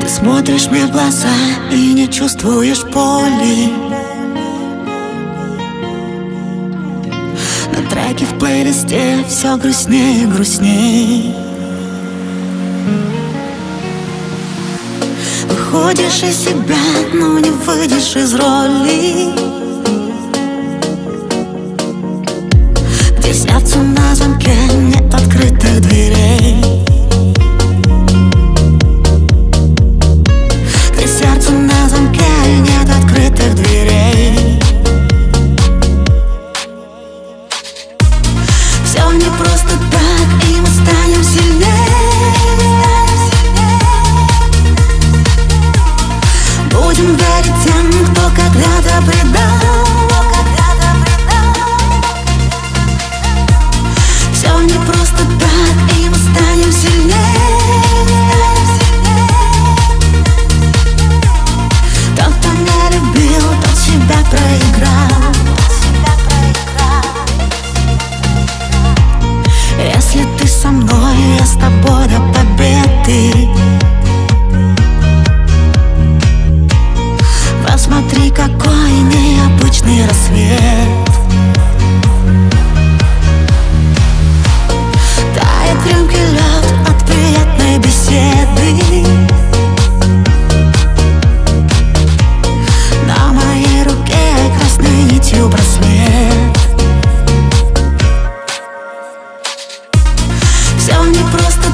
Ты смотришь мне в глаза и не чувствуешь боли. На треке в плейлисте все грустнее и грустнее. Выходишь из себя, но не выйдешь из роли, где сердцу на замке нет открытых дверей. Где сердцу на замке нет открытых дверей. Все не просто так, и мы станем сильнее. Будем верить тем, кто когда-то предал. Все не просто так, и мы станем сильнее. Тот, кто не любил, тот себя проиграл. Если ты со мной, я с тобой до победы. Посмотри, какой необычный рассвет. Тает в рюмке лед от приятной беседы. На моей руке красной нитью браслет. Все не просто